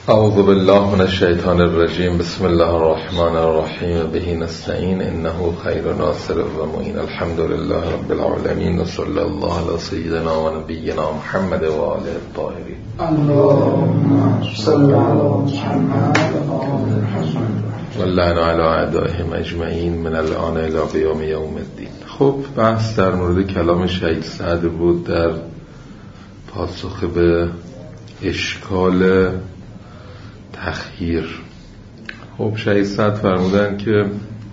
اعوذ بالله من الشیطان الرجیم. بسم الله الرحمن الرحیم. به نستعین انه خیر ناصر و معین. الحمد لله رب العالمین و صلی الله علی سیدنا و نبینا محمد و آله الطاهرین. اللهم صل علی محمد و آل محمد واللعن علی اعدائهم اجمعین من الان الی قیام یوم الدین. خب بحث در مورد کلام شهید سعد بود در پاسخ به اشکال تخییر. خب شهید سعد فرمودن که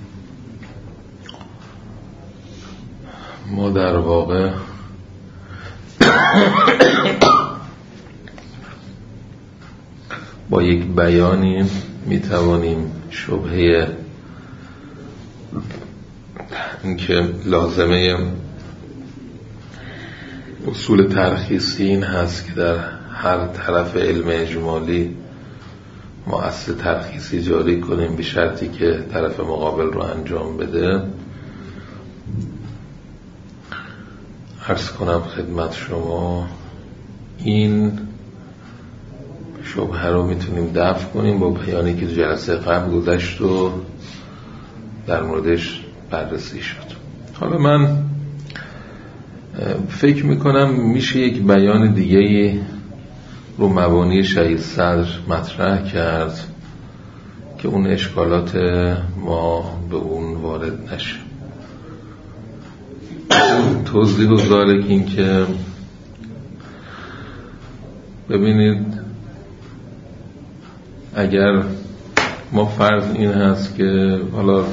ما در واقع با یک بیانی میتوانیم شبهه اینکه لازمه اصول ترخیصی این هست که در هر طرف علم اجمالی ما اصل ترخیصی جاری کنیم به شرطی که طرف مقابل رو انجام بده. عرض کنم خدمت شما این شبهه رو میتونیم دفع کنیم با بیانی که جلسه قبل گذشت و در موردش بررسی شد. حالا من فکر میکنم میشه یک بیان دیگه رو مبانی شهید صدر مطرح کرد که اون اشکالات ما به اون وارد نشه. توضیح و ذالک این که ببینید اگر ما فرض این هست که حالا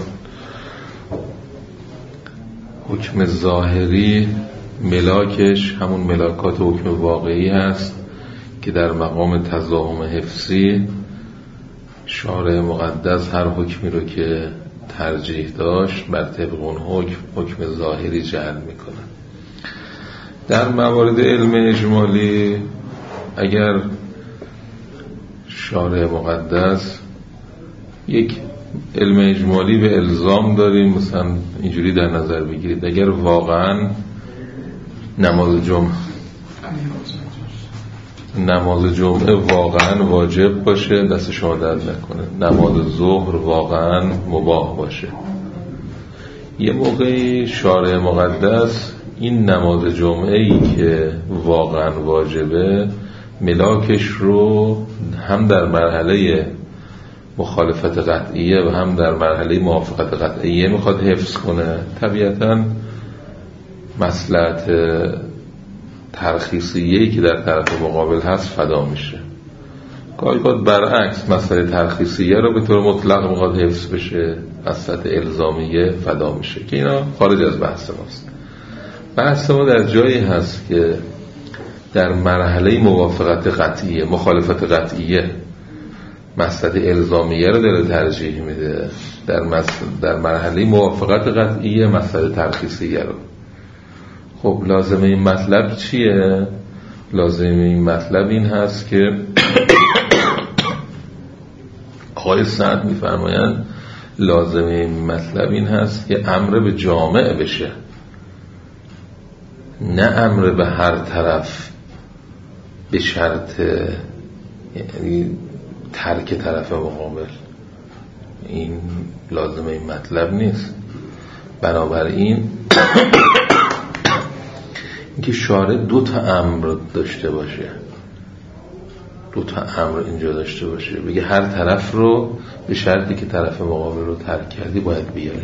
حکم ظاهری ملاکش همون ملاکات حکم واقعی هست که در مقام تضامن حفظی شارع مقدس هر حکمی رو که ترجیح داشت بر طبق اون حکم ظاهری جعل میکنه. در موارد علم اجمالی اگر شارع مقدس یک علم اجمالی به الزام داریم، مثلا اینجوری در نظر بگیرید اگر واقعا نماز جمعه واقعا واجب باشه دست شما درد نکنه، نماز ظهر واقعا مباح باشه، یه موقعی شارع مقدس این نماز جمعه ای که واقعا واجبه ملاکش رو هم در مرحله مخالفت قطعیه و هم در مرحله موافقت قطعیه میخواد حفظ کنه. طبیعتاً مصلحت ترخیصیه‌ای که در طرف مقابل هست فدا میشه. گاهی برعکس مسئله ترخیصیه رو به طور مطلق میخواد حفظ بشه، مصلحت الزامیه فدا میشه که اینا خارج از بحث ماست. بحث ما در جایی هست که در مرحله موافقت قطعیه مخالفت قطعیه مصلحت الزامیه رو داره ترجیح میده، در مرحله موافقت قطعیه مصلحت ترخیصیه رو. خب لازمه این مطلب چیه؟ لازمه این مطلب این هست که آقای سعد میفرمایند لازمه این مطلب این هست که امر به جامع بشه، نه امر به هر طرف به شرط یعنی ترک طرف مقابل. این لازمه این مطلب نیست. بنابراین اینکه شارع دو تا امر داشته باشه، دو تا امر اینجا داشته باشه، بگه هر طرف رو به شرطی که طرف مقابل رو ترک کردی باید بیاری.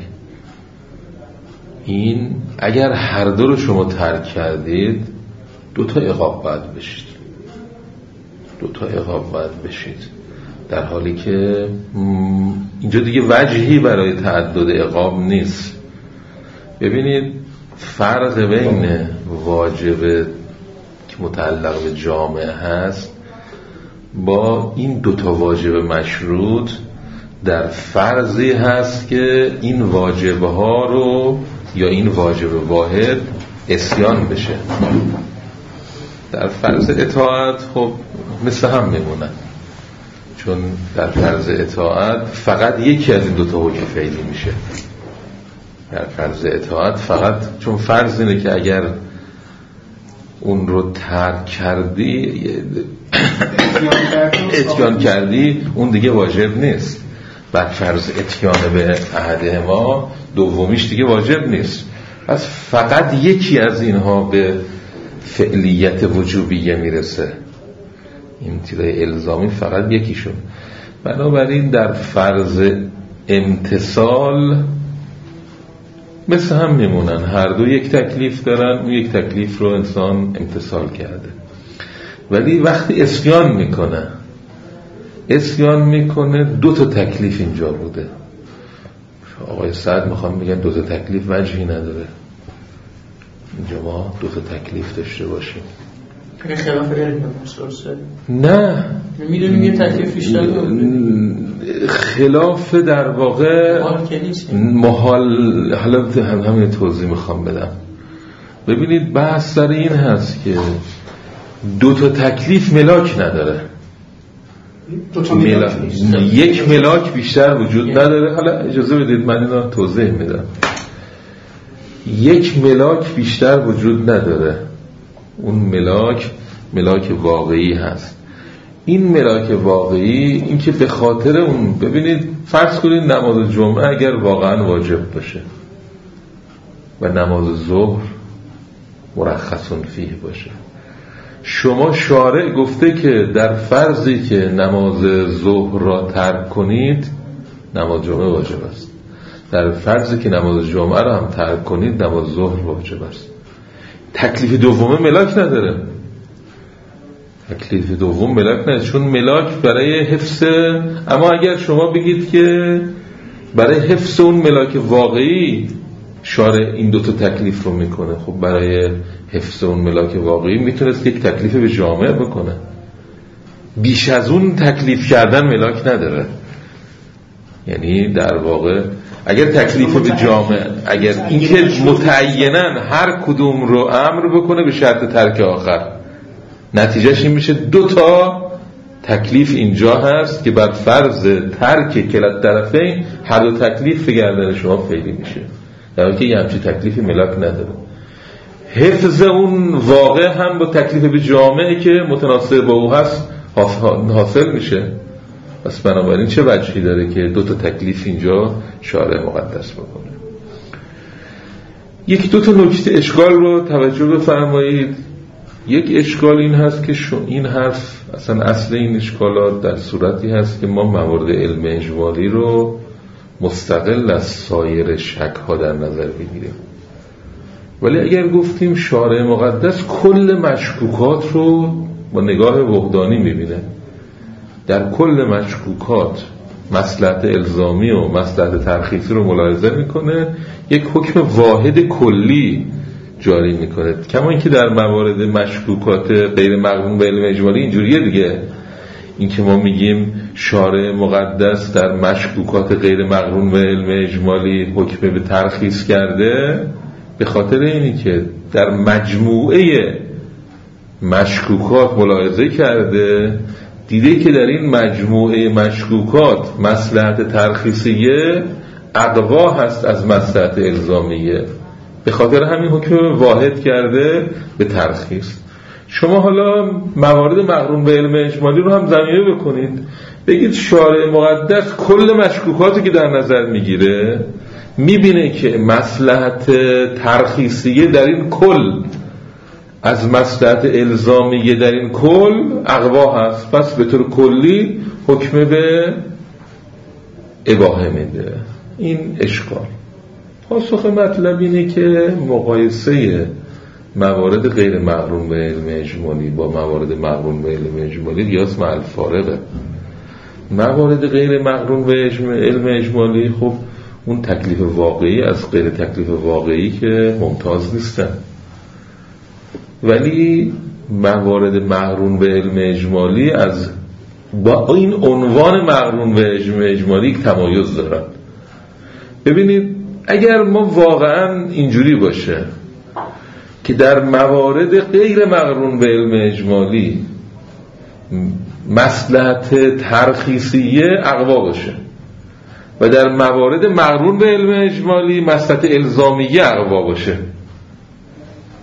این اگر هر دو رو شما ترک کردید دو تا عقاب باید بشید، دو تا عقاب باید بشید، در حالی که اینجا دیگه وجهی برای تعدد عقاب نیست. ببینید فرق بین واجب که متعلق به جامعه هست با این دوتا واجب مشروط در فرضی هست که این واجب ها رو یا این واجب واحد عصیان بشه. در فرض اطاعت خب مثل هم میمونن، چون در فرض اطاعت فقط یکی از این دوتا حکم فعلی میشه. در فرض اطاعت فقط چون فرض اینه که اگر اون رو ترک کردی اتیان کردی اون دیگه واجب نیست. بر فرض اتیان به احدهما دومیش دیگه واجب نیست. پس فقط یکی از اینها به فعلیت وجوبیه میرسه، این تیره الزامی فقط یکیشون. بنابراین در فرض امتصال مثل هم میمونن، هر دو یک تکلیف دارن، اون یک تکلیف رو انسان امتصال کرده. ولی وقتی اسیان میکنه دو تا تکلیف اینجا بوده. آقای سعد میخوام بگن دو تا تکلیف وجهی نداره، اینجا ما دو تا تکلیف داشته باشیم. این خلاف علم درسته؟ نه، میدونیم یه تکلیف بیشتر خلاف در واقع محال. حالا همین توضیح میخوام بدم. ببینید بحث سر این هست که دو تا تکلیف ملاک نداره، یک ملاک بیشتر وجود نداره. حالا اجازه بدید من اینو توضیح میدم. یک ملاک بیشتر وجود نداره، اون ملاک واقعی هست. این ملاک واقعی این که به خاطر اون، ببینید فرض کنید نماز جمعه اگر واقعا واجب باشه و نماز ظهر مرخص فیه باشه، شما شارع گفته که در فرضی که نماز ظهر را ترک کنید نماز جمعه واجب است، در فرضی که نماز جمعه را هم ترک کنید نماز ظهر واجب است. تکلیف دوم ملاک نداره، تکلیف دوم ملاک نداره، چون ملاک برای حفظ. اما اگر شما بگید که برای حفظ اون ملاک واقعی شارع این دوتا تکلیف رو میکنه، خب برای حفظ اون ملاک واقعی میتونست یک تکلیف به جامع بکنه، بیش از اون تکلیف کردن ملاک نداره. یعنی در واقع اگر تکلیف به جامع، اگر اینکه متعیناً هر کدوم رو امر بکنه به شرط ترک آخر، نتیجهش این میشه دو تا تکلیف اینجا هست که بر فرض ترک کلا طرفین هر دو تکلیف به گردن شما فعلی میشه، در حالی که یه همچین تکلیفی ملاک نداره. حفظ اون واقع هم با تکلیف به جامعه که متناسب با او هست حاصل میشه. پس بنابراین چه وجهی داره که دو تا تکلیف اینجا شارع مقدس بکنه؟ یکی دو تا نکته اشکال رو توجه بفرمایید. یک اشکال این هست که این حرف اصلا اصل این اشکالات در صورتی هست که ما موارد علم اجمالی رو مستقل از سایر شک ها در نظر بگیریم. ولی اگر گفتیم شارع مقدس کل مشکوکات رو با نگاه وحدانی میبینه، در کل مشکوکات مصلحت الزامی و مصلحت ترخیصی رو ملاحظه میکنه، یک حکم واحد کلی جاری میکنه. کما اینکه در موارد مشکوکات غیر مقرون به علم اجمالی اینجوریه دیگه، این که ما میگیم شارع مقدس در مشکوکات غیر مقرون به علم اجمالی حکم به ترخیص کرده، به خاطر اینی که در مجموعه مشکوکات ملاحظه کرده، دیده که در این مجموعه مشکوکات مصلحت ترخیصیه اقوا هست از مصلحت الزامیه، به خاطر همین حکم واحد کرده به ترخیص. شما حالا موارد مقرون به علم اجمالی رو هم زمینه بکنید، بگید شارع مقدس کل مشکوکاتی که در نظر میگیره میبینه که مصلحت ترخیصیه در این کل از مصلحت الزامیه در این کل اقوا هست، پس به طور کلی حکم به اباحه میده. این اشکال. پاسخ مطلب اینه که مقایسه موارد غیر مقرون به علم اجمالی با موارد مقرون به علم اجمالی قیاس مع الفارقه. موارد غیر مقرون به علم اجمالی خب اون تکلیف واقعی از غیر تکلیف واقعی که ممتاز نیستن، ولی موارد مقرون به علم اجمالی از با این عنوان مقرون به علم اجمالی تمایز دارن. ببینید اگر ما واقعا اینجوری باشه که در موارد غیر مقرون به علم اجمالی مصلحت ترخیصیه اقوا باشه و در موارد مقرون به علم اجمالی مصلحت الزامیه اقوا باشه،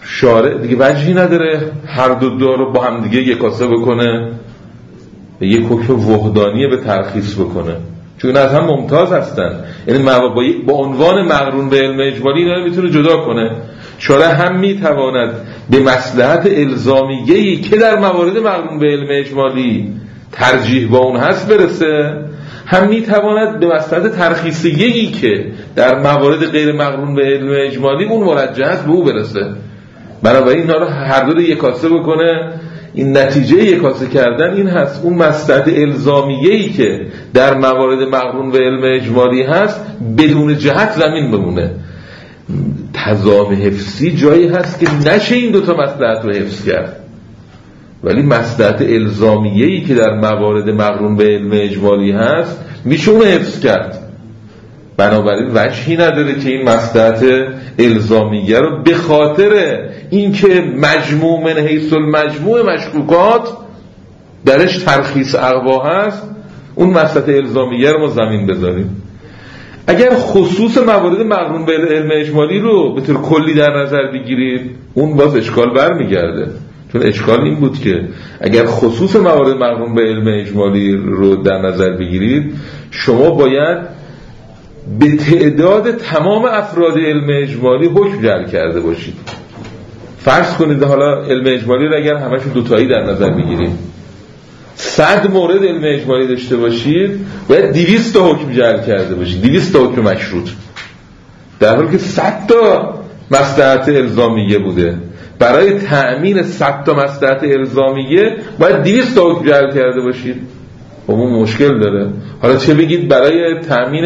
شارع دیگه وجهی نداره هر دو رو با هم دیگه یکاسه بکنه، یک حکم وحدانی به ترخیص بکنه، چون از هم ممتاز هستن. یعنی با عنوان مقرون به علم اجمالی اینا میتونه جدا کنه. شارع هم میتواند به مصلحت الزامیه‌ای که در موارد مقرون به علم اجمالی ترجیح با اون هست برسه، هم میتواند به مصلحت ترخیصیه‌ای که در موارد غیر مقرون به علم اجمالی اون مرجح است به او برسه. بنابراین اینا رو هر دو رو یکاسه بکنه. این نتیجه یکاسه کردن این هست اون مصلحت الزامیه‌ای که در موارد مقرون به علم اجمالی هست بدون جهت زمین بمونه. تضام حفظی جایی هست که نشه این دوتا مصلحت رو حفظ کرد، ولی مصلحت الزامیه‌ای که در موارد مقرون به علم اجمالی هست میشه اون حفظ کرد. بنابراین وجهی نداره که این مصلحت الزامیه رو به خاطر اینکه مجموع من حیث المجموع مشکوکات درش ترخیص اقوا هست اون مصلحت الزامیه رو ما زمین بذاریم. اگر خصوص موارد مقرون به علم اجمالی رو به طور کلی در نظر بگیرید اون باز اشکال برمیگرده، چون اشکال این بود که اگر خصوص موارد مقرون به علم اجمالی رو در نظر بگیرید شما باید به تعداد تمام افراد علم اجمالی حکم جعل کرده باشید. فرض کنید حالا علم اجمالی رو اگر همشون دوتایی در نظر بگیریم 100 مورد علم اجمالی داشته باشید باید 200 تا حکم جعل کرده باشید، 200 تا حکم مشروط، در حالی که 100 تا مصلحت الزامیه بوده. برای تأمین 100 تا مصلحت الزامیه باید 200 تا حکم جعل کرده باشید. اون مشکل داره. حالا چه بگید برای تأمین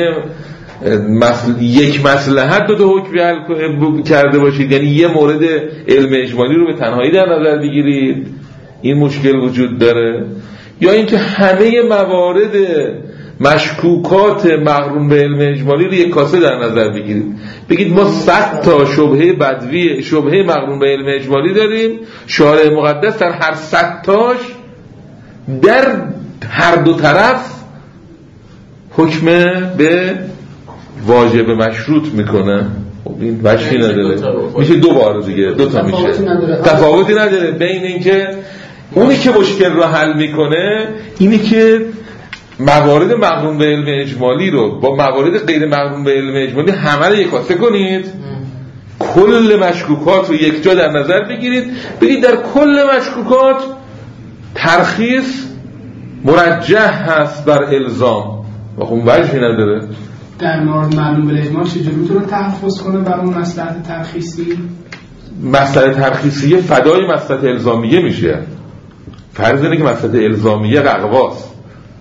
یک مصلحت دو تا حکم جعل کرده باشید، یعنی یه مورد علم اجمالی رو به تنهایی در نظر بگیرید، این مشکل وجود داره. یا اینکه همه موارد مشکوکات مقرون به علم اجمالی رو یک کاسه در نظر بگیرید، بگید ما 100 تا شبهه بدوی شبهه مقرون به علم اجمالی داریم، شارع مقدس در هر 100 تاش در هر دو طرف حکم به واجب مشروط میکنه. خب این وجهی نداره، میشه دو بار دیگه، دو تا میشه، تفاوتی نداره بین اینکه اونی که مشکل رو حل میکنه اینی که موارد مقرون به علم اجمالی رو با موارد غیر مقرون به علم اجمالی همه رو یکاسه کنید، کل مشکوکات رو یک جا در نظر بگیرید، بگید در کل مشکوکات ترخیص مرجح هست بر الزام و خب وجهی نداره. در مورد معلوم به اجمال چجوری میتونه تحفظ کنه بر اون مصلحت ترخیصی؟ مصلحت ترخیصی فدای مصلحت الزامیه میشه. فرض اینه که مصلحت الزامیه اقواست،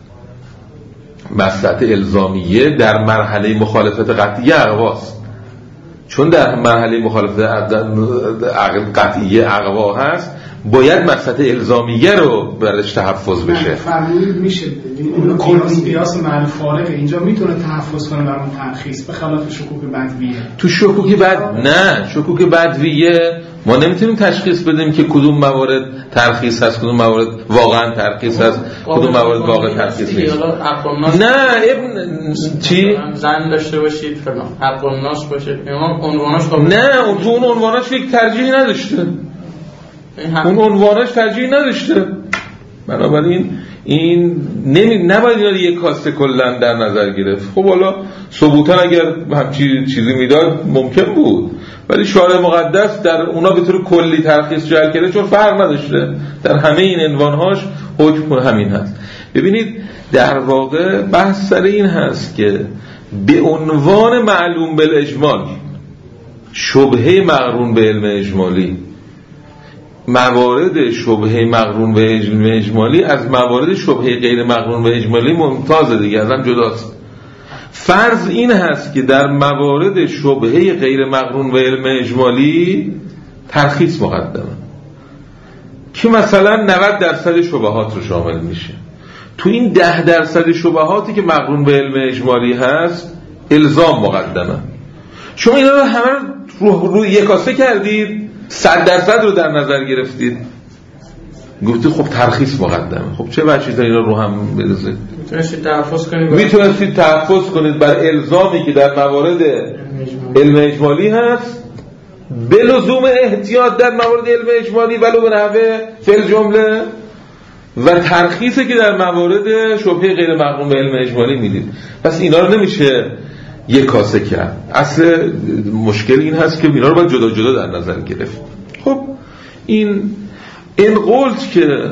مصلحت الزامیه در مرحله مخالفت قطعیه اقواست، چون در مرحله مخالفت قطعیه اقوا هست باید مصلحت الزامیه رو برش تحفظ بشه. فرمودید میشه قیاس مع الفارق اینجا میتونه تحفظ کنه بر اون ترخیص به خلاف شکوک بدویه. تو شکوک نه، شکوک بدویه ما نمیتونیم تشخیص بدیم که کدوم موارد ترخیص هست، کدوم موارد واقعا ترخیص هست، کدوم موارد واقعا ترخیص نیست. نه چی؟ زن داشته باشید فلان، حق الناس باشه، عنوانش نه، اون تو اون عنوانش یک ترجیحی نداشته، اون عنوانش ترجیحی نداشته. بنابراین این نباید اینا رو یک کاسته کلن در نظر گرفت. خب حالا ثبوتا اگر همچی چیزی میداد ممکن بود، ولی شارع مقدس در اونا به طور کلی ترخیص جعل کرده چون فرق نداشته، در همه این عنوانهاش حکم همین هست. ببینید در واقع بحث سر این هست که به عنوان معلوم بالاجمال شبهه مقرون به علم اجمالی، موارد شبهه مقرون به علم اجمالی از موارد شبهه غیر مقرون به اجمالی ممتازه دیگه، ازم جداست. فرض این هست که در موارد شبهه غیر مقرون به علم اجمالی ترخیص مقدمه که مثلا 90% شبهات رو شامل میشه. تو این 10% شبهاتی که مقرون به علم اجمالی هست الزام مقدمه. شما اینا رو همه رو یکاسه کردید، 100% رو در نظر گرفتید، گفتید خب ترخیص مقدمه. خب چه بچیزا اینا رو هم برسید میتونستید تحفظ کنید بر الزامی که در موارد علم اجمالی هست بلزوم احتیاط در موارد علم اجمالی ولو به نحوه فعل جمله و ترخیصی که در موارد شبهه غیر مقرون به علم اجمالی میدید. پس اینا رو نمیشه یک کاسه کرد. اصل مشکل این هست که اینا رو باید جدا جدا در نظر گرفت. خب این قلت که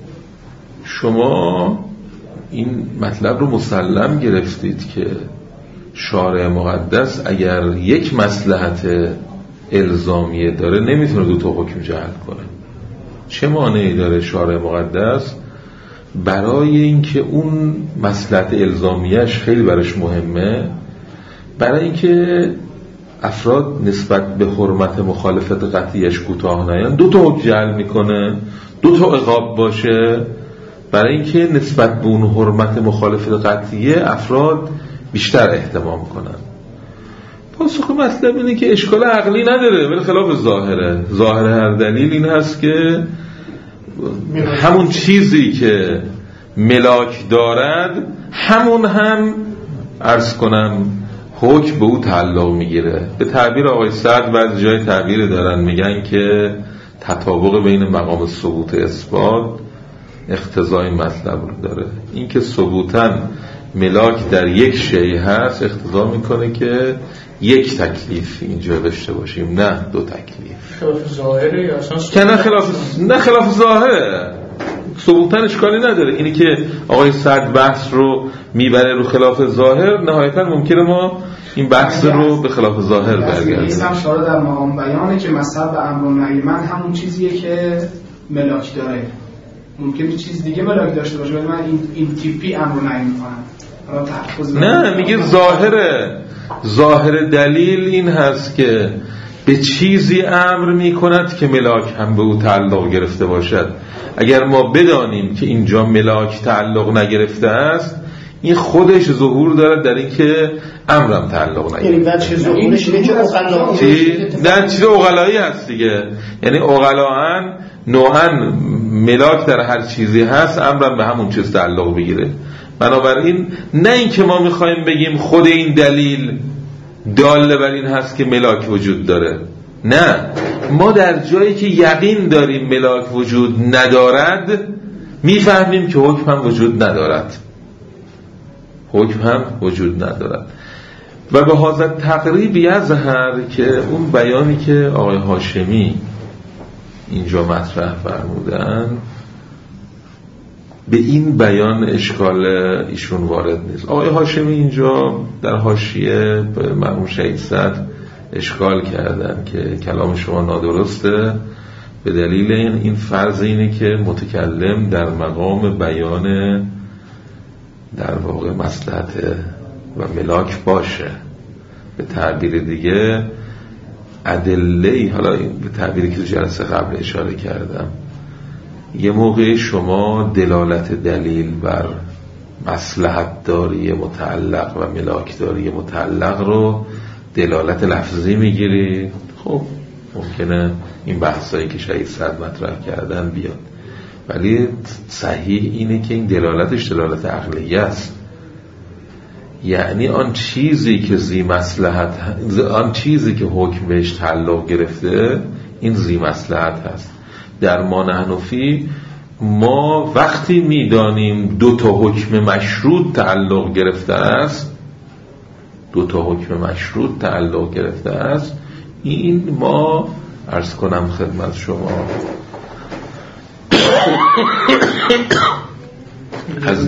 شما این مطلب رو مسلم گرفتید که شارع مقدس اگر یک مصلحت الزامیه داره نمیتونه دو تا حکم جعل کنه. چه مانعی داره شارع مقدس برای اینکه اون مصلحت الزامیهش خیلی براش مهمه، برای اینکه افراد نسبت به حرمت مخالفت قطعیش کوتاه نیان دو تا حکم جعل میکنه، دو تا عقاب باشه، برای اینکه نسبت به اون حرمت مخالفت قطعیه افراد بیشتر اهتمام کنن. پاسخ مطلب اینه که اشکال عقلی نداره، ولی خلاف ظاهره. ظاهر هر دلیل این هست که همون چیزی که ملاک دارد همون هم عرض کنم حکم به او تعلق میگیره. به تعبیر آقای سعد بعضی جای تعبیر دارن میگن که تطابق بین مقام ثبوت اثبات اقتضای مطلب رو داره. این که ثبوتاً ملاک در یک شیء هست اقتضا میکنه که یک تکلیف اینجا داشته باشیم، نه دو تکلیف. خلاف ظاهره یا اصلا که نه خلاف ظاهره، ثبوتاً اشکالی نداره. اینی که آقای سعد بحث رو میبره رو خلاف ظاهر، نهایتاً ممکنه ما این بحث رو به خلاف ظاهر برگردیم. اسم شارع در مقام بیانه که مصحب امر و نهی من همون چیزیه که ملاک داره. ممکنه چیز دیگه ملاک داشته باشه ولی من این تیپی امر و نهی میکنم. نه میگه ظاهر دلیل این هست که به چیزی امر میکند که ملاک هم به او تعلق گرفته باشد. اگر ما بدانیم که اینجا ملاک تعلق نگرفته است، این خودش ظهور داره در این که امرم تعلق نگرفته. یعنی بچه ظهورش اینه که در چیز اغلایی هست دیگه. یعنی اغلاان نوعاً ملاک در هر چیزی هست امرم به همون چیز تعلق بگیره. بنابراین نه این که ما میخوایم بگیم خود این دلیل داله بر این هست که ملاک وجود داره، نه، ما در جایی که یقین داریم ملاک وجود ندارد میفهمیم که حکم هم وجود ندارد، و به حاضر تقریب یظهر که اون بیانی که آقای هاشمی اینجا مطرح فرمودن به این بیان اشکال ایشون وارد نیست. آقای هاشمی اینجا در حاشیه به مرحوم شهید سعد اشکال کردن که کلام شما نادرسته به دلیل این فرض اینه که متکلم در مقام بیان در واقع مصلحت و ملاک باشه. به تعبیر دیگه ادله، حالا به تعبیری که جلسه قبل اشاره کردم، یه موقع شما دلالت دلیل بر مصلحت داری متعلق و ملاک داری متعلق رو دلالت لفظی میگیرید، خب ممکنه این بحثایی که شهید سعد مطرح کردن بیاد، ولی صحیح اینه که این دلالتش دلالت عقلیه است. یعنی آن چیزی که آن چیزی که حکم بهش تعلق گرفته این ذی مصلحت هست. در ما نحنفی ما وقتی میدانیم دو تا حکم مشروط تعلق گرفته است، این ما عرض کنم خدمت شما از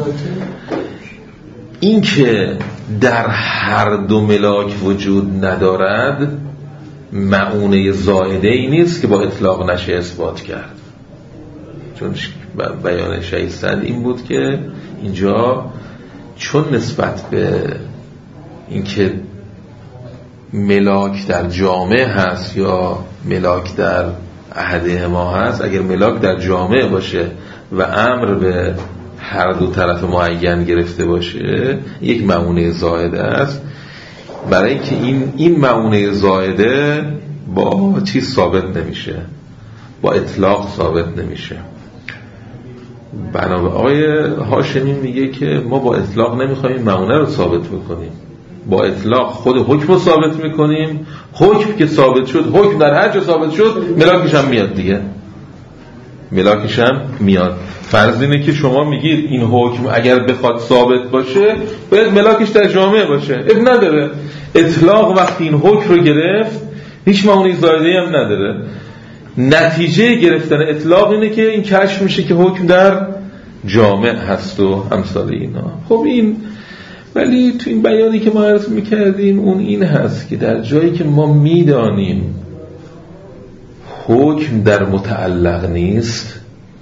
این که در هر دو ملاک وجود ندارد معونه زائده ای نیست که با اطلاق نشه اثبات کرد. چون بیان شهید سعد این بود که اینجا چون نسبت به اینکه ملاک در جامع هست یا ملاک در احده ما هست، اگر ملاک در جامع باشه و امر به هر دو طرف معین گرفته باشه یک معونه زائده است، برای اینکه این معونه زائده با چیز ثابت نمیشه، با اطلاق ثابت نمیشه. بنابراین آقای هاشمی میگه که ما با اطلاق نمیخوایم این معونه رو ثابت بکنیم، با اطلاق خود حکم رو ثابت میکنیم. حکم که ثابت شد، حکم در هر جا ثابت شد، ملاکش هم میاد دیگه، ملاکش هم میاد. فرض اینه که شما میگید این حکم اگر بخواد ثابت باشه باید ملاکش در جامعه باشه، اب نداره. اطلاق وقتی این حکم رو گرفت هیچ معانی زایده‌ای هم نداره. نتیجه گرفتن اطلاق اینه که این کشف میشه که حکم در جامع هست و امثال اینا. خب این ولی تو این بیانی که ما عرض میکردیم اون این هست که در جایی که ما میدانیم حکم در متعلق نیست،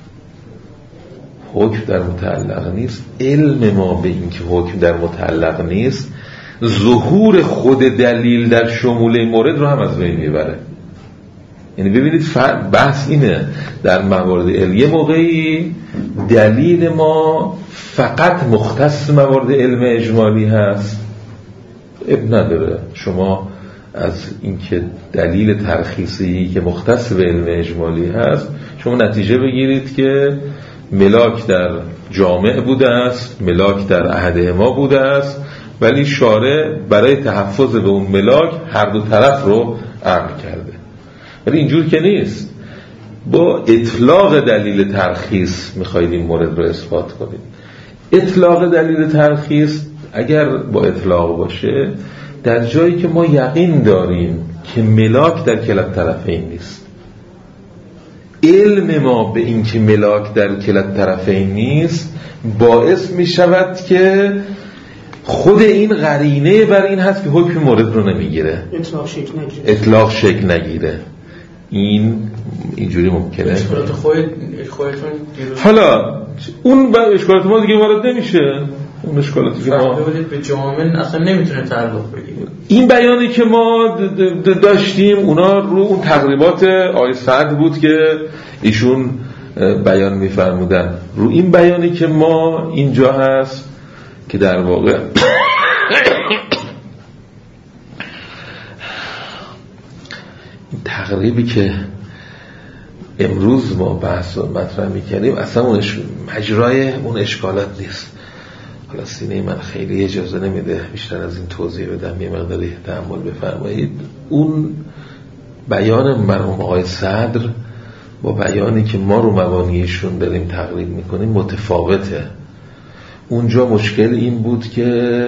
حکم در متعلق نیست، علم ما به این که حکم در متعلق نیست ظهور خود دلیل در شمول مورد رو هم از بین میبره. یعنی ببینید بحث اینه در موارد علم یه موقعی دلیل ما فقط مختص موارد علم اجمالی هست، اب نداره شما از اینکه دلیل ترخیصی که مختص به علم اجمالی هست شما نتیجه بگیرید که ملاک در جامع بوده است، ملاک در احدهما بوده است، ولی شارع برای تحفظ به اون ملاک هر دو طرف رو امر کرده. ولی اینجور که نیست. با اطلاق دلیل ترخیص میخواید این مورد رو اثبات کنید. اطلاق دلیل ترخیص اگر با اطلاق باشه در جایی که ما یقین داریم که ملاک در کلا طرفین نیست، علم ما به این که ملاک در کلا طرفین نیست باعث می شود که خود این قرینه بر این هست که حکم مورد رو نمیگیره، اطلاق شکل نگیره. این اینجوری ممکنه. اشکالات خودتون حالا اون اشکالات ما دیگه وارد نمیشه. اون اشکالاتی که ما به جامعه اصلا نمیتونه تعلق بگیره. این بیانی که ما داشتیم اونا رو اون تقریبات آیه سعد بود که ایشون بیان میفرمودن. رو این بیانی که ما اینجا هست که در واقع این تقریبی که امروز ما بحث و مطرح میکنیم اصلا اون مجرای اون اشکالات نیست. حالا سینه من خیلی اجازه نمیده بیشتر از این توضیح بدم، یه مقداری تأمل بفرمایید. اون بیان مرحوم آقای صدر با بیانی که ما رو مبانیشون داریم تقریب میکنیم متفاوته. اونجا مشکل این بود که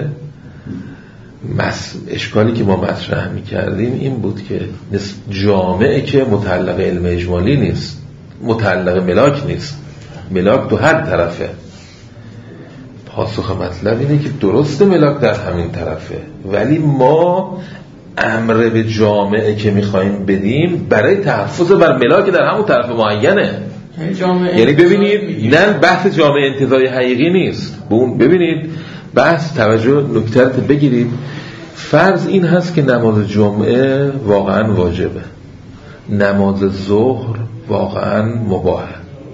اشکالی که ما مطرح میکردیم این بود که جامعه که متعلق علم اجمالی نیست، متعلق ملاک نیست، ملاک تو هر طرفه. پاسخ مطلب اینه که درست ملاک در همین طرفه، ولی ما امر به جامعه که میخواییم بدیم برای تحفظ بر ملاک در همون طرف معینه. یعنی ببینید نه بحث جامعه انتزاعی حقیقی نیست. ببینید بحث توجه نکته رو بگیرید. فرض این هست که نماز جمعه واقعا واجبه، نماز ظهر واقعا مباحه.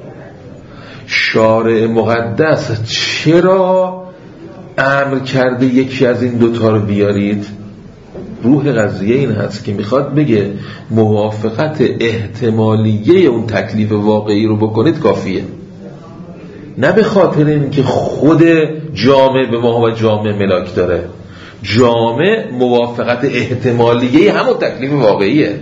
شارع مقدس چرا امر کرده یکی از این دوتا رو بیارید؟ روح قضیه این هست که میخواد بگه موافقت احتمالیه اون تکلیف واقعی رو بکنید کافیه، نه به خاطر این که خود جامع به ما و جامع ملاک داره. جامع موافقت احتمالیه همون تکلیف واقعیه.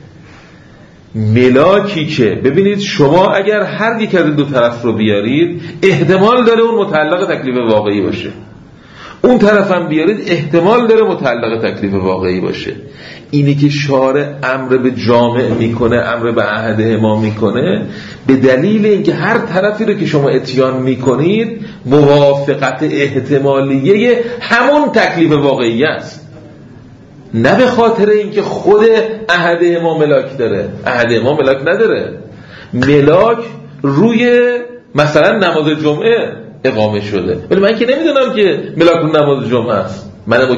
ملاکی که ببینید شما اگر هر یک از دو طرف رو بیارید احتمال داره اون متعلق تکلیف واقعی باشه، اون طرف هم بیارید احتمال داره متعلق تکلیف واقعی باشه. اینی که شارع امر به جامع میکنه، امر به عهد ما میکنه، به دلیل اینکه هر طرفی رو که شما اتیان میکنید موافقت احتمالیه همون تکلیف واقعی است، نه به خاطر اینکه خود عهد ما ملاک داره. عهد ما ملاک نداره. ملاک روی مثلا نماز جمعه اقامه شده، ولی من که نمیدونم که ملاک نماز جمعه است. من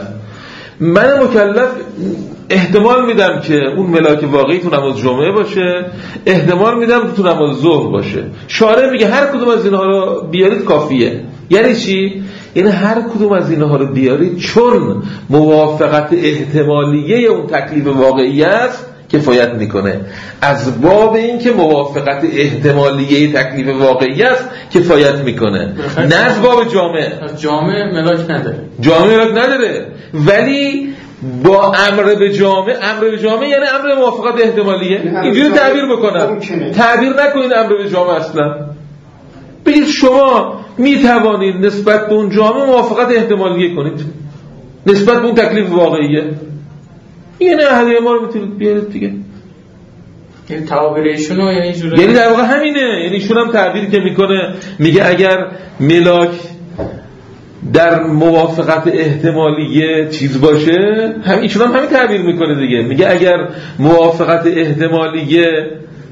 مکلف احتمال میدم که اون ملاک واقعی تو نماز جمعه باشه، احتمال میدم تو نماز ظهر باشه. شارع میگه هر کدوم از اینها رو بیارید کافیه. یعنی چی؟ یعنی هر کدوم از اینها رو بیارید چون موافقت احتمالیه اون تکلیف واقعی است کفایت میکنه، از باب این که موافقت احتمالیه تکلیف واقعی است کفایت میکنه، نه از باب جامع. جامع ملاک نداره، جامع ملاک نداره، ولی با امر به جامع یعنی امر موافقت احتمالیه. اینجوری تعبیر بکنم، تعبیر نکنید امر به جامع اصلا. بگید شما میتوانید نسبت به اون جامع موافقت احتمالیه کنید، نسبت به اون تکلیف واقعیه. یعنی احدیه ما رو میتونید بیارید دیگه. یعنی تعابیر ایشونو یعنی جوری، یعنی در واقع همینه. یعنی ایشون هم تعبیر که میکنه میگه اگر ملاک در موافقت احتمالیه چیز باشه، ایشون هم همین تعبیر میکنه دیگه. میگه اگر موافقت احتمالیه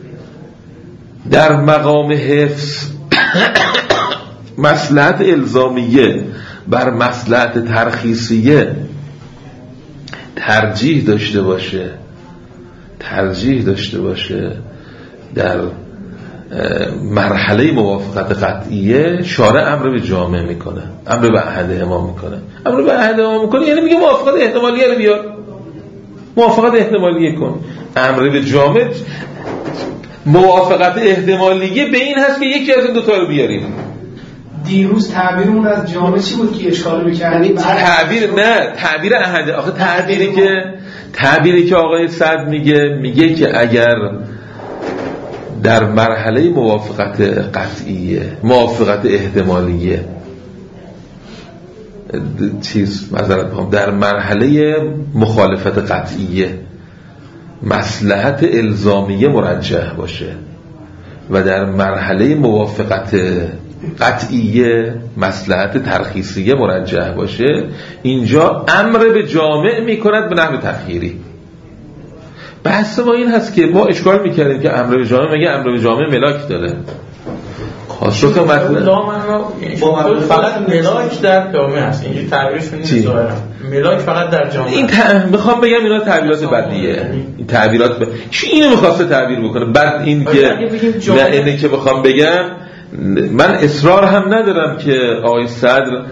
در مقام حفظ مصلحت الزامیه بر مصلحت ترخیصیه ترجیح داشته باشه در مرحله موافقت قطعیه، شارع امر به جامع میکنه، امر به احدهما میکنه. یعنی میگه موافقت احتمالیه رو بیار، موافقت احتمالیه کن. امر به جامع موافقت احتمالیه به این هست که یکی از این دوتا رو بیاریم. دیروز تعبیرمون از جامع چی بود که اشکال می‌کردیم؟ تعبیر احد. آخه تعبیری که آقای سعد میگه که اگر در مرحله موافقت قطعیه، موافقت احتمالیه در مرحله مخالفت قطعیه مصلحت الزامیه مرجح باشه و در مرحله موافقت قطعیه مصلحت ترخیصیه مرجح باشه، اینجا امر به جامع میکند به نحو تخییری. بحث ما این هست که ما اشکال میکردیم که امر به جامع مگه امر به جامع ملاک داره؟ خاصه که فقط ملاک در جامع هست، اینجا تعبیرشون نیست ظاهرا ملاک فقط در جامع. این میخوام بگم اینا تعبیرات بدیه، این تعبیرات اینو میخواسته تعبیر بکنه. بعد این که بخوام بگم من اصرار هم ندارم که آقای صدر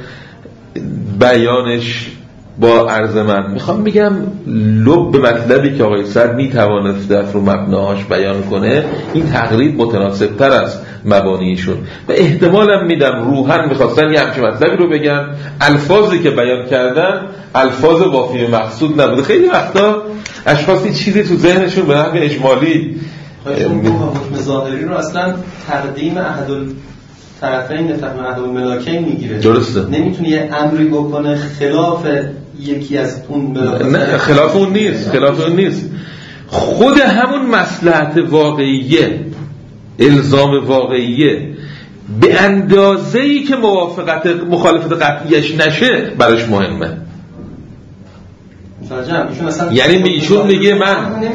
بیانش با عرض من، میخوام بگم لب به مطلبی که آقای صدر میتوانست در رو مبناهاش بیان کنه این تقریب متناسب تر از مبانیشون و احتمالم میدم روحاً میخواستن یه همچین مطلبی رو بگن، الفاظی که بیان کردن الفاظ وافی مقصود نبوده. خیلی وقتا اشخاصی چیزی تو ذهنشون به نحو اجمالی حکم ظاهری رو اصلا تقدیم احد الطرفین تقدیم احد الملاکین میگیره. درسته. نمیتونه یه امری بکنه خلاف یکی از اون ملاکین. نه خلاف اون نیست. خود همون مصلحت واقعیه، الزام واقعیه به اندازه‌ای که مخالفت قطعیش نشه براش مهمه. یعنی ایشون میگه من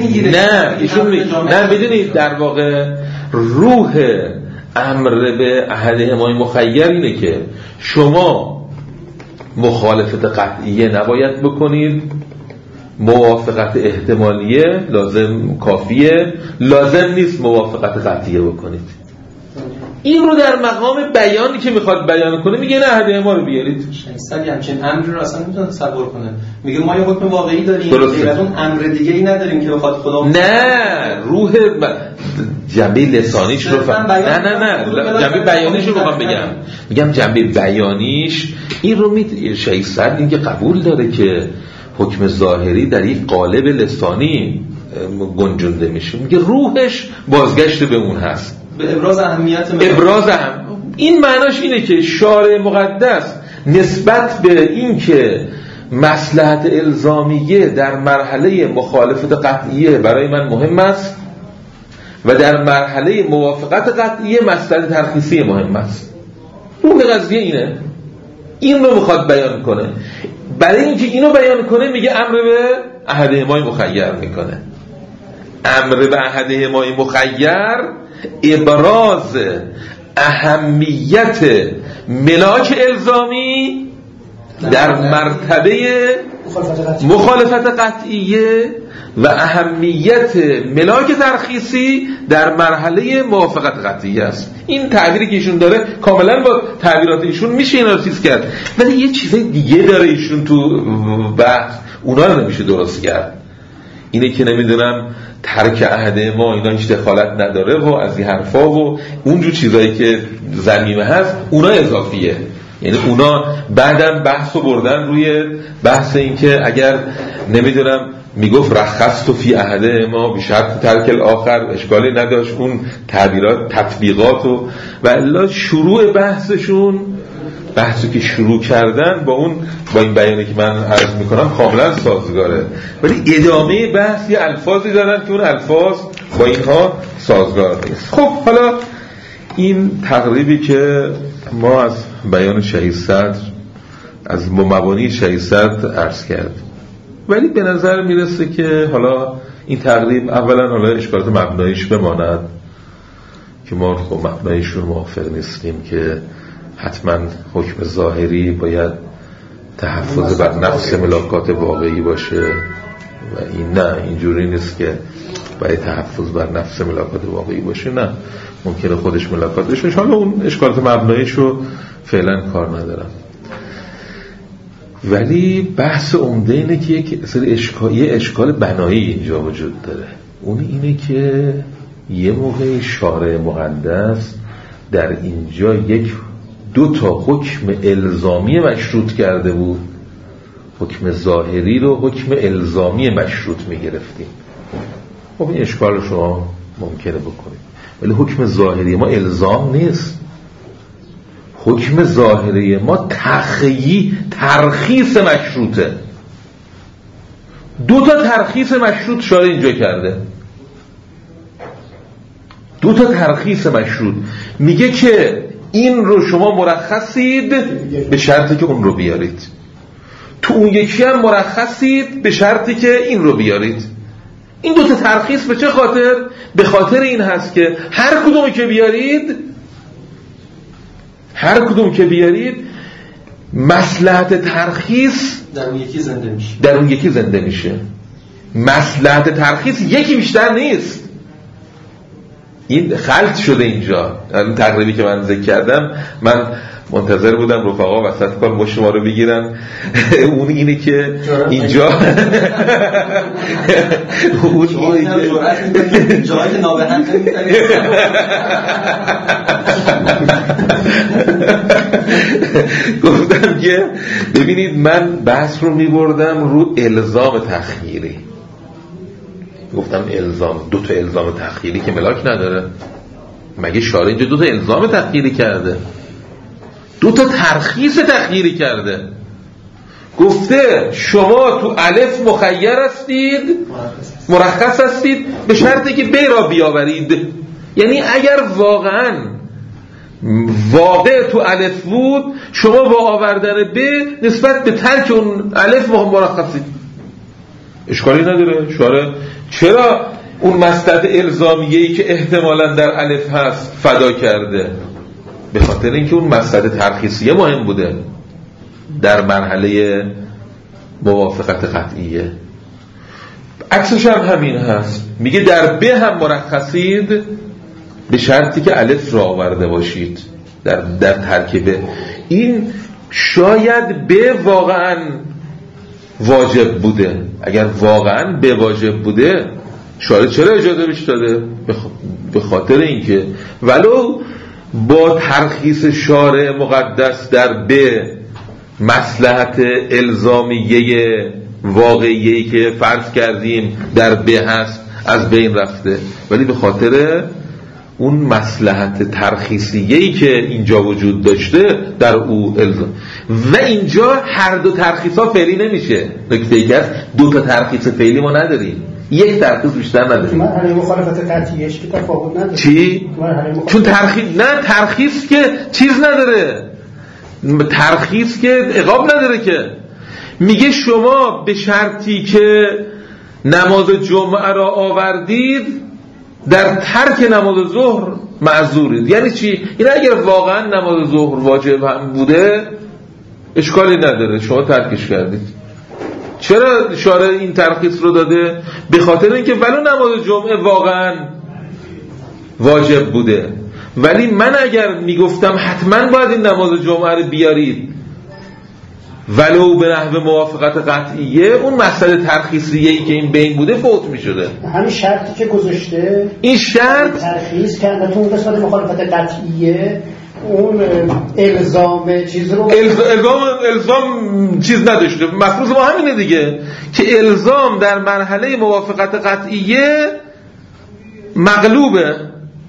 نه بدونید در واقع روح امر به احدهما مخیر اینه که شما مخالفت قطعیه نباید بکنید، موافقت احتمالیه لازم کافیه، لازم نیست موافقت قطعیه بکنید. این رو در مقام بیانی که میخواد بیان کنه میگه نه احدهما رو بیارید. شایسته همچین امری رو اصلا نمیتونه تصور کنه. میگه ما یه حکم واقعی داریم، غیر از اون امر دیگه ای نداریم که بخواد خدا. نه روح جنبه لسانیش رو نه جنبه بیانیش رو میگم جنبه بیانیش این رو شایسته این که قبول داره که حکم ظاهری در یک قالب لسانی گنجونده میشه. میگه روحش بازگشت به اون هست، به ابراز اهمیت این معناش اینه که شارع مقدس نسبت به این که مصلحت الزامیه در مرحله مخالفت قطعیه برای من مهم است و در مرحله موافقت قطعیه مصلحت ترخیصی مهم است. روح قضیه اینه، این رو میخواد بیان کنه. برای اینکه اینو بیان کنه میگه امر به احدهما مخیر میکنه. امر به احدهما مخیر ابراز اهمیت ملاک الزامی در مرتبه مخالفت قطعیه و اهمیت ملاک ترخیصی در مرحله موافقت قطعیه است. این تعبیری که ایشون داره کاملا با تعبیرات ایشون میشه اینا رو چیز کرد، ولی یه چیز دیگه داره ایشون تو بحث، اونا رو نمیشه درست کرد. اینه که نمیدونم ترک عهد ما اینا هیچ دخالت نداره و از این حرفا و اونجور چیزایی که ضمیمه هست اونا اضافیه. یعنی اونا بعدم بحثو بردن روی بحث این که اگر نمیدونم میگفت رخصت فی عهد ما بشرط ترک الاخر اشکالی نداشت، اون تعبیرات تطبیقات و الا شروع بحثشون بحثی که شروع کردن با این بیانی که من عرض میکنم کاملا سازگاره، ولی ادامه بحث یه الفاظی دارن که اون الفاظ با اینها سازگار نیست. خب حالا این تقریبی که ما از بیان شهید صدر از مبانی شهید صدر عرض کرد، ولی به نظر میرسه که حالا این تقریب اولا حالا اشکالات مبناییش بماند که ما خب مبناییشون موافق نیستیم که حتما حکم ظاهری باید تحفظ بر نفس ملاکات واقعی باشه و این نه، اینجوری نیست که باید تحفظ بر نفس ملاکات واقعی باشه، نه ممکنه خودش ملاکات بشه. حالا اون اشکالات مبناییشو فعلا کار ندارم، ولی بحث عمده اینه که یه اشکال بنایی اینجا وجود داره. اون اینه که یه موقع شارع مقدس در اینجا دو تا حکم الزامی مشروط کرده بود، حکم ظاهری رو حکم الزامی مشروط میگرفتیم. خب این اشکال شما ممکنه بکنید، ولی حکم ظاهری ما الزام نیست. حکم ظاهری ما ترخیص مشروطه. دو تا ترخیص مشروط شارع اینجا کرده، دو تا ترخیص مشروط. میگه که این رو شما مرخصید به شرطی که اون رو بیارید، تو اون یکی هم مرخصید به شرطی که این رو بیارید. این دو تا ترخیص به چه خاطر؟ به خاطر این هست که هر کدوم که بیارید مصلحت ترخیص در اون یکی زنده میشه. مصلحت ترخیص یکی بیشتر نیست. این خلط شده اینجا. این تقریبی که من ذکر کردم، من منتظر بودم رفقا وسط کار مشت ما رو بگیرن. اون اینه که اینجا اون جایی نابهن گفتم که ببینید من بحث رو میبردم رو الزام تخییری. گفتم الزام، دو تا الزام تخییری که ملاک نداره. مگه شارع اینجا دو تا الزام تخییری کرده؟ دو تا ترخیص تخییری کرده. گفته شما تو الف مخیر هستید، مرخص هستید به شرطی که ب را بیاورید. یعنی اگر واقع تو الف بود، شما با آوردن ب نسبت به ترک اون الف مرخصید. اشکالی نداره. شارع چرا اون مصلحت الزامیه‌ای که احتمالاً در الف هست فدا کرده؟ به خاطر اینکه اون مصلحت ترخیصیه مهم بوده در مرحله موافقت قطعیه. عکسش هم همین هست، میگه در ب هم مرخصید به شرطی که الف را آورده باشید در ترکیب. این شاید ب واقعاً واجب بوده. اگر واقعاً ب واجب بوده شارع چرا اجازه بهش داده؟ به خاطر اینکه ولو با ترخیص شارع مقدس در ب مصلحت الزامیه واقعیه‌ای که فرض کردیم در ب هست از بین رفته، ولی به خاطر اون مصلحت ترخیصیه‌ای که اینجا وجود داشته در او الزام. و اینجا هر دو ترخیصا فعلی نمیشه. نکته ای که دو تا ترخیص فعلی ما نداریم، یک ترخیص بیشتر نداریم. من علی مخالفت قطعیش که تفاوت نداره. چی؟ چون ترخیص که چیز نداره، ترخیص که عقاب نداره که. میگه شما به شرطی که نماز جمعه را آوردید در ترک نماز ظهر معذورید. یعنی چی؟ این اگر واقعا نماز ظهر واجب هم بوده اشکالی نداره، شما ترکش کردید. چرا شارع این ترخیص رو داده؟ به خاطر اینکه ولو نماز جمعه واقعا واجب بوده، ولی من اگر میگفتم حتما باید این نماز جمعه رو بیارید، ولو به نحو موافقت قطعیه، اون مسئله ترخیصیه‌ای که این بین بوده فوت می‌شده. همین شرطی که گذاشته، این شرط ترخیص که البته اون قسمت مخالفت قطعیه اون الزام چیز رو الزام چیز نداشته. مفروض ما همینه دیگه که الزام در مرحله موافقت قطعیه مغلوبه،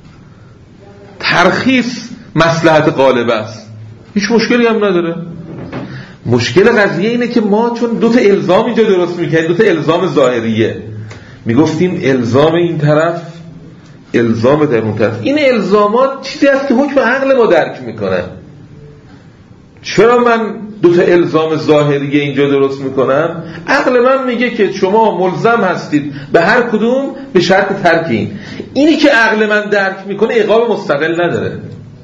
ترخیص مصلحت غالب است، هیچ مشکلی هم نداره. مشکل قضیه اینه که ما چون دو تا الزام اینجا درست میکنیم، دو تا الزام ظاهریه، میگفتیم الزام این طرف، الزام در اون طرف. این الزامات چیزی است که حکم عقل ما درک میکنه. چرا من دو تا الزام ظاهریه اینجا درست میکنم؟ عقل من میگه که شما ملزم هستید به هر کدوم به شرط ترک این. اینی که عقل من درک میکنه عقاب مستقل نداره.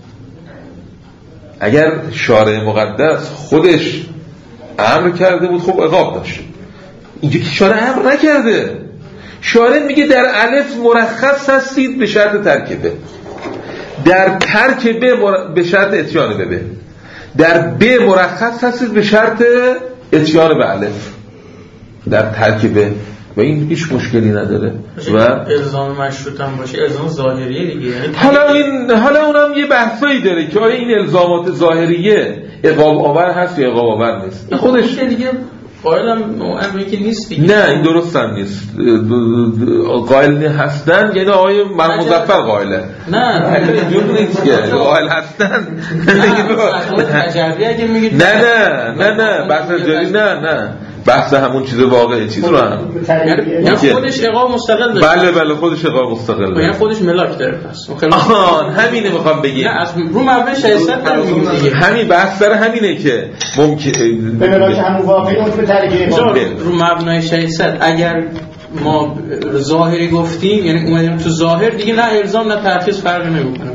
اگر شارع مقدس خودش امر کرده بود خب عقاب داشت. اینجا که شارع امر نکرده، شارع میگه در الف مرخص هستید به شرط ترک ب، در ترک ب به شرط اتیان به، در ب مرخص هستید به شرط اتیان به الف در ترک ب، و این هیچ مشکلی نداره. و الزام مشروط هم باشه، الزام ظاهریه دیگه. حالا اونم یه بحثایی داره که آیا این الزامات ظاهریه عقاب آور هست یا عقاب آور نیست. خودش دیگه قائلم امری که نیست دیگه. نه این درست هم نیست. قائل هستن یعنی آقای مظفر قائله. نه اینجور نیست که قائل هستن. تجربی اگه میگید نه بحث تجربی نه بحث همون چیز واقعی چیز رو هم یعنی خودش عقاب مستقل داره. بله خودش عقاب مستقل داره، یعنی خودش ملاک داره. پس همینه میخوام بگم. نه از رو مبنای 600 داره میگیم دیگه. همین بحث سر همینه که ممکن به ملاک همون واقعی اون به ترکیه رو مبنای 600 اگر ما ظاهری گفتیم یعنی اومدیم تو ظاهر دیگه، نه الزام نه ترخیص فرق نمیکنه.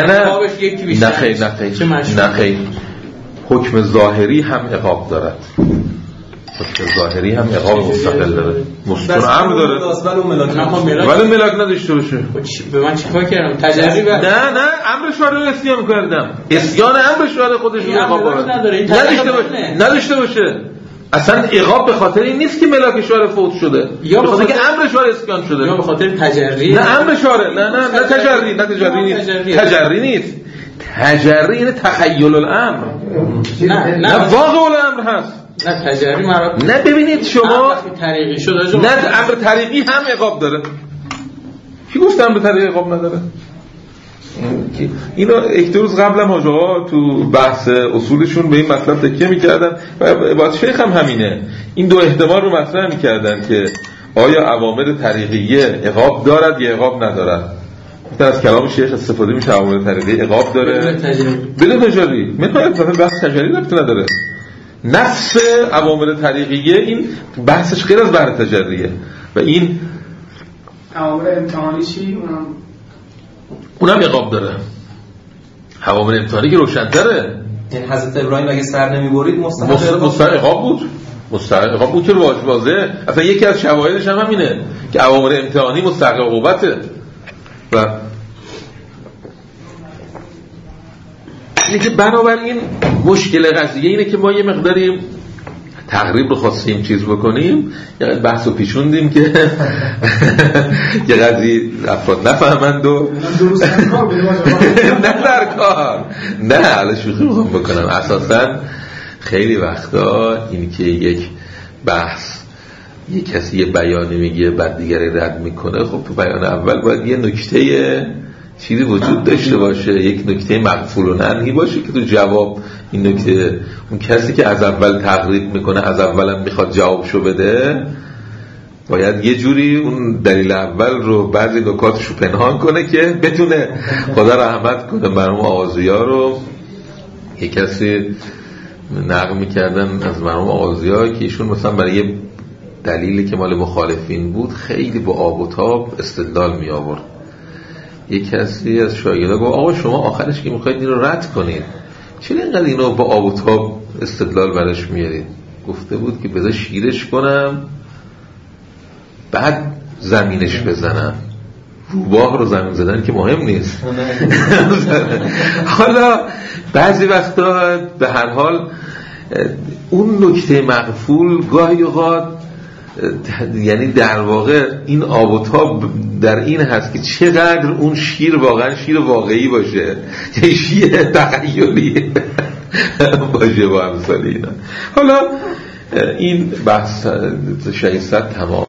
نه خیر حکم ظاهری هم عقاب دارد، حکم ظاهری هم عقاب مستقل داره، مستقل امر داره ولی ملاک نداشته باشه. به من چیکار کردم؟ تجربی نه امر شارع رو اسیان کردم. اسیان امر شارع خودش عقاب داره، نداشته باشه. اصلا عقاب به خاطر این نیست که ملاک شارع فوت شده، یا به خاطر که امر شارع اسیان شده، یا به خاطر تجری. نه امر شارع نه تجری نیست. تجری یعنی تخیل الامر، نه واقع الامر هست. نه تجری مراد نه. ببینید شما طریقی شد نه امر طریقی هم عقاب داره. کی گفت امر طریقی عقاب نداره؟ اینا یک دو روز قبل هم آقا تو بحث اصولشون به این مطلب تکیه می‌کردن و بعد شیخ هم همینه، این دو احتمال رو مطرح می‌کردن که آیا اوامر طریقیه عقاب دارد یا عقاب ندارد. مثلا از کلام شیخ استفاده میشه اوامر طریقیه عقاب داره بدون تجاری. مثلا بحث تجاری ربطی نداره. نفس اوامر طریقیه این بحثش غیر از بحث تجریه. و این اوامر امتحانی چی؟ اونم عقاب داره. اوامر امتحانی که روشن‌تره. یعنی حضرت ابراهیم اگه سر نمی‌برید مستحق عقاب بود. مستحق عقاب بود که واجبه. اصلا یکی از شواهدش هم همینه که اوامر امتحانی مستحق عقوبته. و اینه که بنابراین مشکل قضیه اینه که ما یه مقداری تقریب رو خواستیم چیز بکنیم، یه بحث رو پیچوندیم که یه قضیه افراد نفهمند و نه در کار نه حالا شوخی میخوام بکنم. اساسا خیلی وقتا این که یک بحث یه کسی یه بیانی میگه بعد دیگری رد میکنه، خب تو بیان اول باید یه نکته چیزی وجود داشته باشه، یک نکته مقفول و ننهی باشه که تو جواب این نکته اون کسی که از اول تقریب میکنه از اول هم میخواد جوابشو بده باید یه جوری اون دلیل اول رو بعضی نکاتشو پنهان کنه که بتونه خدا رحمت کنه. مرحوم آغازی‌ها رو یه کسی نقل میکردن از مرحوم آغازی‌ها که ایشون مثلا برای یه دلیلی که مال مخالفین بود خیلی با آب و تاب استدلال می آورد. یک کسی از شاگردان گفت آقا شما آخرش که میخواید این رو رد کنید چرا اینقدر اینو با آب و تاب استدلال برش میارید؟ گفته بود که بذار شیرش کنم بعد زمینش بزنم. روباه رو زمین زدن که مهم نیست. حالا بعضی وقتا به هر حال اون نکته مغفول گاهی اوقات یعنی در واقع این آب و تاب در این هست که چقدر اون شیر واقعا شیر واقعی باشه، یه شیر تخیلی باشه با امثال اینا. حالا این بحث 600 تمام